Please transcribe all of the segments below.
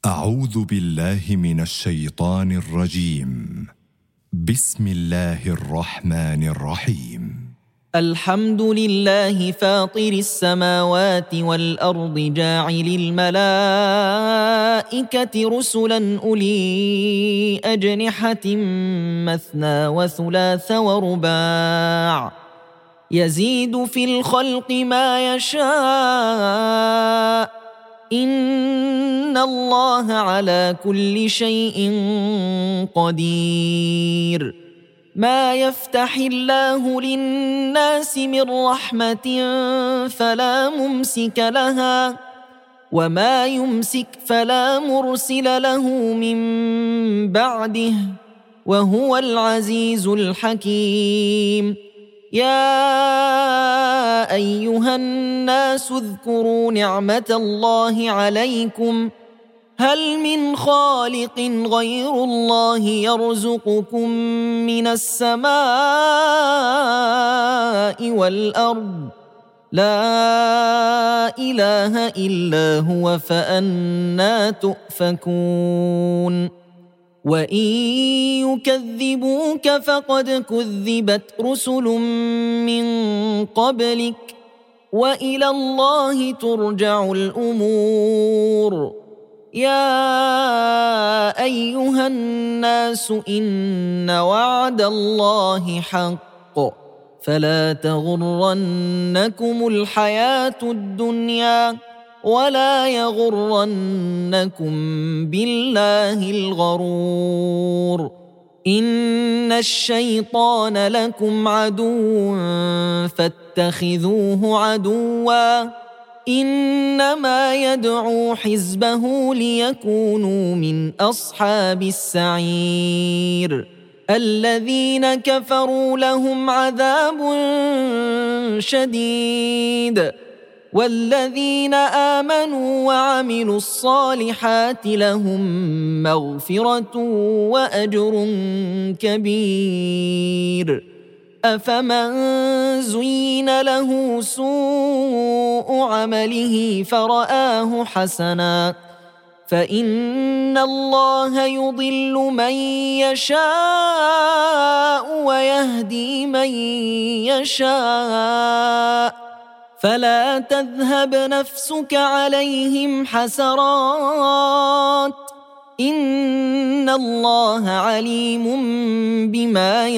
أعوذ بالله من الشيطان الرجيم. بسم الله الرحمن الرحيم. الحمد لله فاطر السماوات والأرض جاعل الملائكة رسلا أولي أجنحة مثنى وثلاث ورباع يزيد في الخلق ما يشاء إن الله على كل شيء قدير. ما يفتح الله للناس من رحمة فلا ممسك لها وما يمسك فلا مرسل له من بعده وهو العزيز الحكيم. يا أيها الناس اذكروا نعمة الله عليكم هل من خالق غير الله يرزقكم من السماء والأرض لا إله إلا هو فأنى تؤفكون. وإن يكذبوك فقد كذبت رسل من قبلك وإلى الله ترجع الأمور. يا أيها الناس إن وعد الله حق فلا تغرنكم الحياة الدنيا ولا يغرنكم بالله الغرور. إن الشيطان لكم عدو فاتخذوه عدوا إنما يدعو حزبه ليكونوا من أصحاب السعير. الذين كفروا لهم عذاب شديد والذين آمنوا وعملوا الصالحات لهم مغفرة وأجر كبير. أفمن زين له سوء عمله فرآه حسنا فإن الله يضل من يشاء ويهدي من يشاء فلا تذهب نفسك عليهم حسرات إن الله عليم بما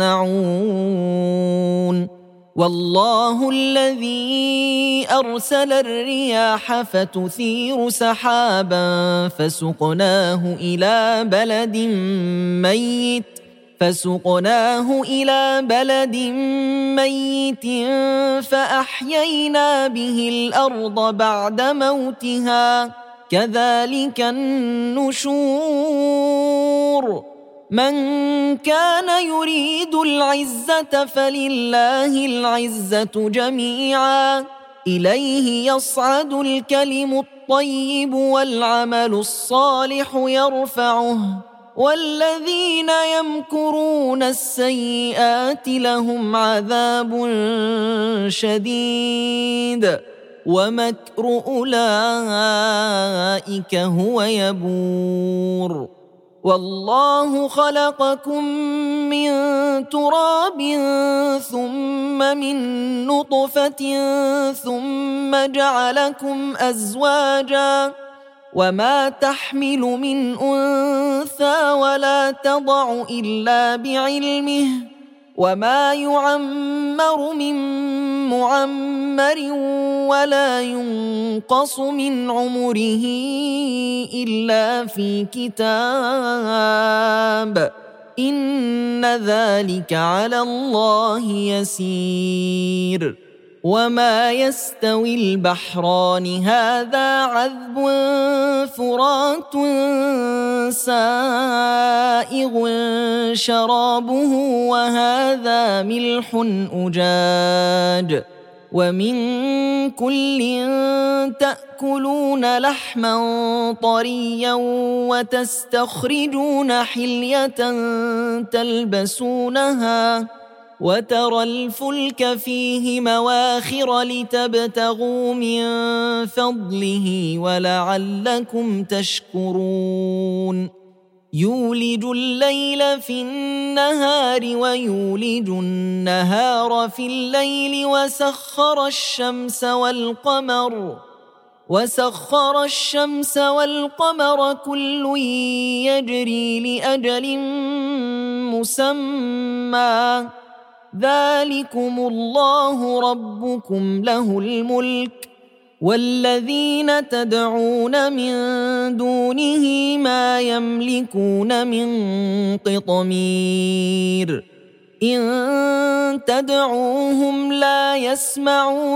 يصنعون. والله الذي أرسل الرياح فتثير سحابا فسقناه إلى بلد ميت فأحيينا به الأرض بعد موتها كذلك النشور. من كان يريد العزة فلله العزة جميعا إليه يصعد الكلم الطيب والعمل الصالح يرفعه والذين يمكرون السيئات لهم عذاب شديد ومكر أولئك هو يبور. والله خلقكم من تراب ثم من نطفة ثم جعلكم أزواجا وما تحمل من أنثى ولا تضع إلا بعلمه وما يعمر من معمر ولا ينقص من عمره إلا في كتاب إن ذلك على الله يسير. وما يستوي البحران هذا عذب فرات سائغ شرابه وهذا ملح أجاج ومن كل تأكلون لحما طريا وتستخرجون حلية تلبسونها وترى الفلك فيه مواخر لتبتغوا من فضله ولعلكم تشكرون يولج الليل في النهار ويولج النهار في الليل وسخر الشمس والقمر كل يجري لأجل مسمى ذلكم الله ربكم له الملك والذين تدعون من دونه ما يملكون من قطمير إن تدعوهم لا يسمعوا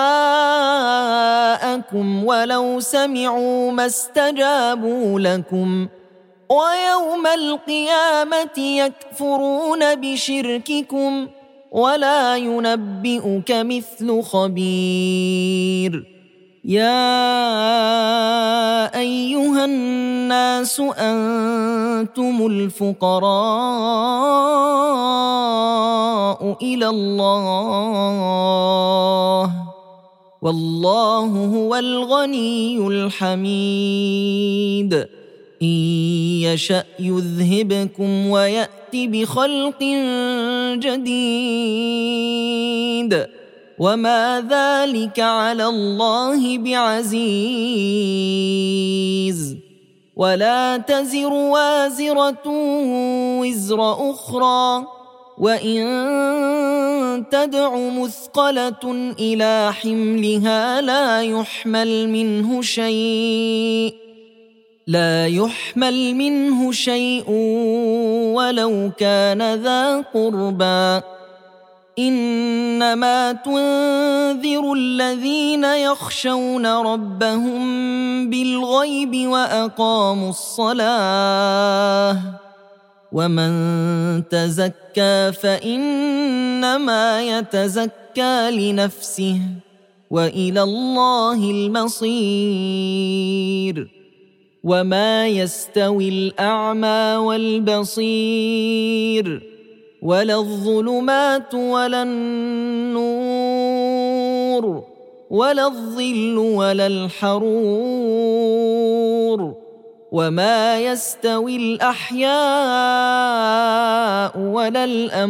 دعاءكم ولو سمعوا ما استجابوا لكم ويوم القيامة يكفرون بشرككم ولا ينبئك مثل خبير يا أيها الناس أنتم الفقراء إلى الله والله هو الغني الحميد إن يشأ يذهبكم ويأت بخلق جديد وما ذلك على الله بعزيز ولا تزر وازرة وزر أخرى وإن تدع مثقلة إلى حملها لا يحمل منه شيء ولو كان ذا قربى إنما تنذر الذين يخشون ربهم بالغيب وأقاموا الصلاة ومن تزكى فإنما يتزكى لنفسه وإلى الله المصير وما يستوي الأعمى والبصير ولا الظلمات ولا النور ولا الظل ولا الحرور وما يستوي الأحياء ولا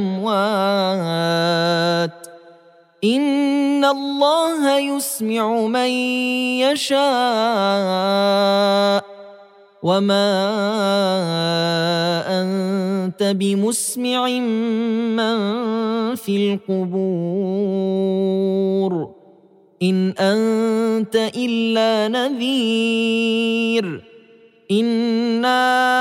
الأموات إن الله يسمع من يشاء وما أنت بمسمع من في القبور إن أنت إلا نذير إنا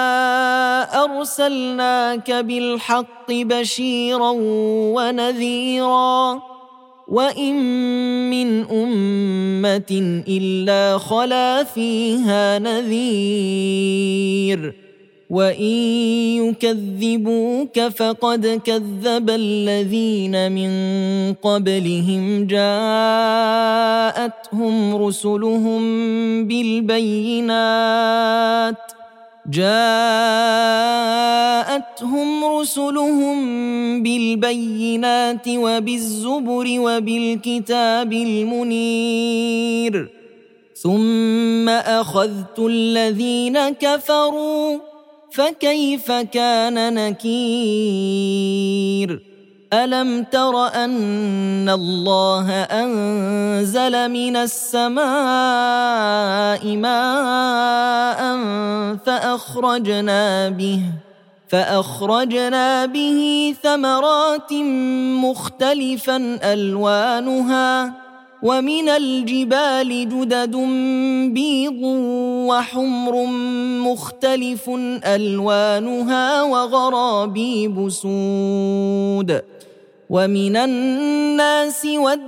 أرسلناك بالحق بشيرا ونذيرا وإن من أمة إلا خلا فيها نذير وإن يكذبوك فقد كذب الذين من قبلهم جاءتهم رسلهم بالبينات وبالزبر وبالكتاب المنير ثم أخذت الذين كفروا فكيف كان نكير ألم تر أن الله أنزل من السماء ماء فأخرجنا به ثمرات مختلفا ألوانها ومن الجبال جدد بيض وحمر مختلف ألوانها وغرابيب سود ومن الناس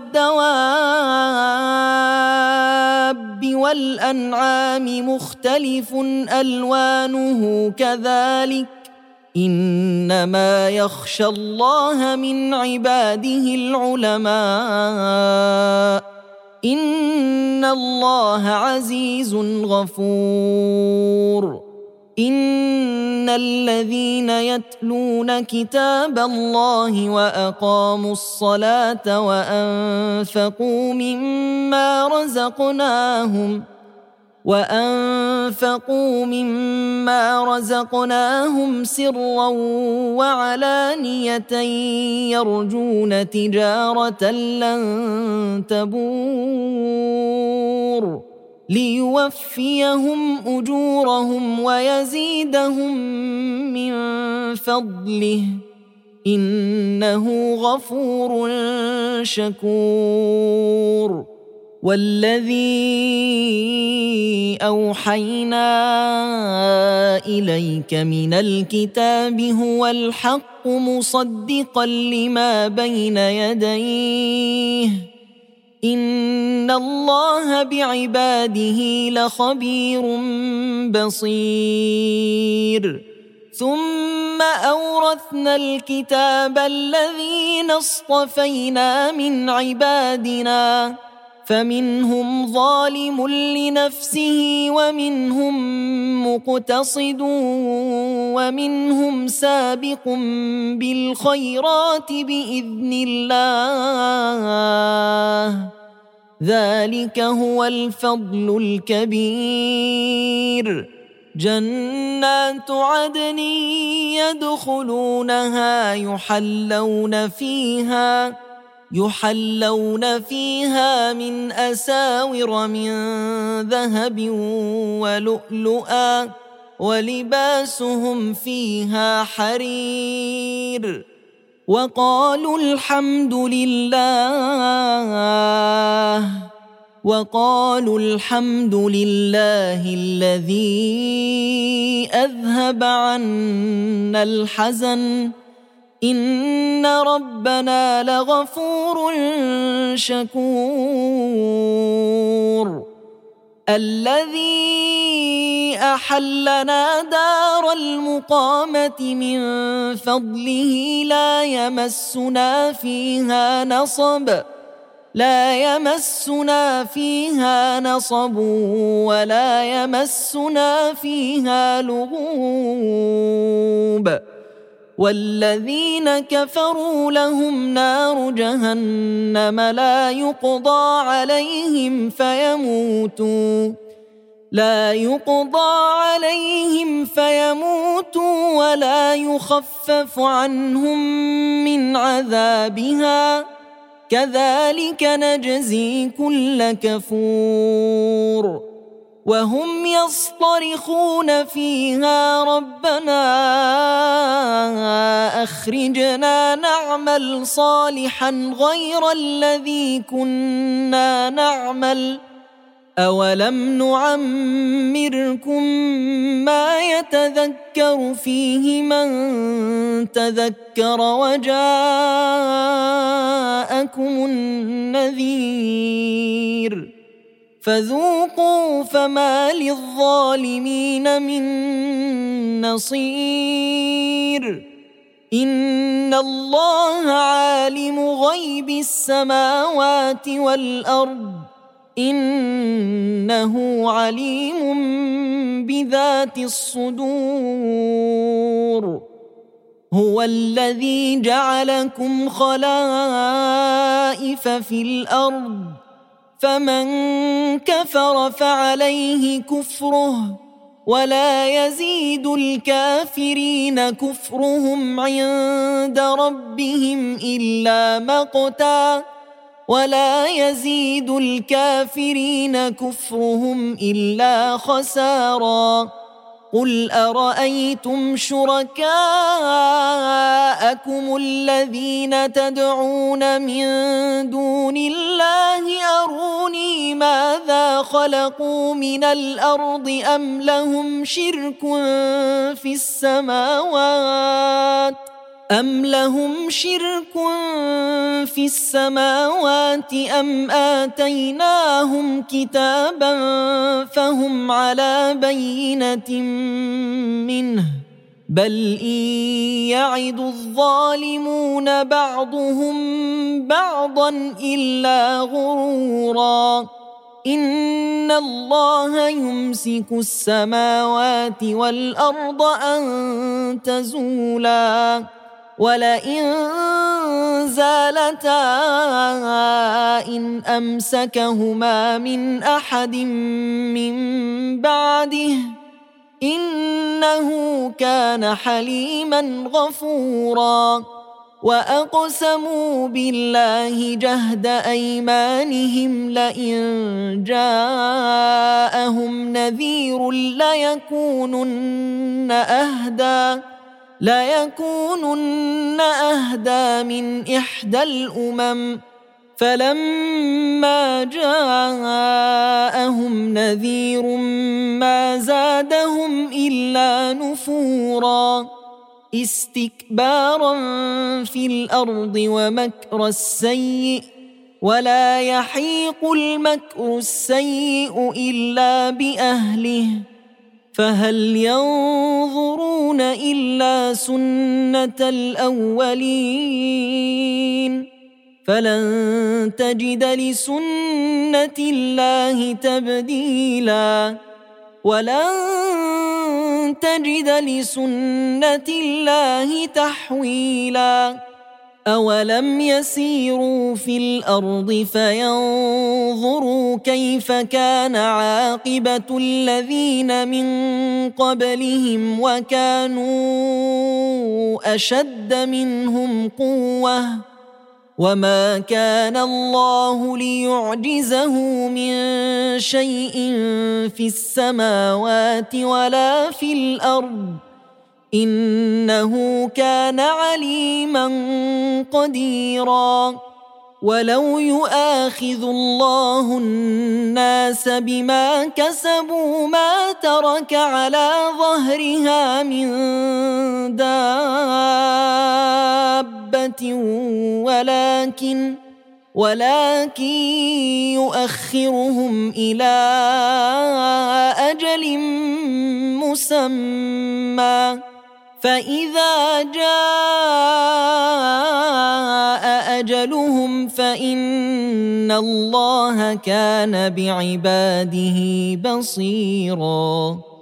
والدواب والأنعام مختلف ألوانه كذلك إنما يخشى الله من عباده العلماء إن الله عزيز غفور إن الذين يتلون كتاب الله وأقاموا الصلاة وأنفقوا مما رزقناهم سرا وعلانية يرجون تجارة لن تبور ليوفيهم أجورهم ويزيدهم من فضله إنه غفور شكور. والذي أوحينا إليك من الكتاب هو الحق مصدقا لما بين يديه إن الله بعباده لخبير بصير. ثم أورثنا الكتاب الذين اصطفينا من عبادنا فمنهم ظالم لنفسه ومنهم مقتصد ومنهم سابق بالخيرات بإذن الله ذلك هو الفضل الكبير. جنات عدن يدخلونها يحلون فيها من أساور من ذهب ولؤلؤا ولباسهم فيها حرير. وقالوا الحمد لله الذي أذهب عنا الحزن إن ربنا لغفور شكور. الذي أحلنا دار المقامة من فضله لا يمسنا فيها نصب ولا يمسنا فيها لغوب. والذين كفروا لهم نار جهنم لا يقضى عليهم فيموتوا ولا يخفف عنهم من عذابها كذلك نجزي كل كفور. وهم يصطرخون فيها ربنا أخرجنا نعمل صالحا غير الذي كنا نعمل أولم نعمركم ما يتذكر فيه من تذكر وجاءكم النذير فذوقوا فما للظالمين من نصير. إن الله عالم غيب السماوات والأرض إنه عليم بذات الصدور. هو الذي جعلكم خلائف في الأرض فمن كفر فعليه كفره ولا يزيد الكافرين كفرهم عند ربهم إلا مقتا ولا يزيد الكافرين كفرهم إلا خسارا. قل أرأيتم شركاءكم الذين تدعون من دون الله أروني ماذا خلقوا من الأرض أم لهم شرك في السماوات أم آتيناهم كتابا فهم على بينة منه بل إن يعد الظالمون بعضهم بعضا إلا غرورا. إن الله يمسك السماوات والأرض أن تزولا ولئن زالتا إن أمسكهما من أحد من بعده إنه كان حليما غفورا وأقسموا بالله جهد أيمانهم لئن جاءهم نذير ليكونن أهدى من إحدى الأمم فلما جاءهم نذير ما زادهم إلا نفورا استكبارا في الأرض ومكر السيء ولا يحيق المكر السيء إلا بأهله فهل ينظرون إلا سنة الأولين فلن تجد لسنة الله تبديلا ولن تجد لسنة الله تحويلا أولم يسيروا في الأرض فينظروا كيف كان عاقبة الذين من قبلهم وكانوا أشد منهم قوة وما كان الله ليعجزه من شيء في السماوات ولا في الأرض إنه كان عليما قديرا ولو يؤاخذ الله الناس بما كسبوا ما ترك على ظهرها من دابة ولكن يؤخرهم إلى أجل مسمى فإذا جاء أجلهم فإن الله كان بعباده بصيراً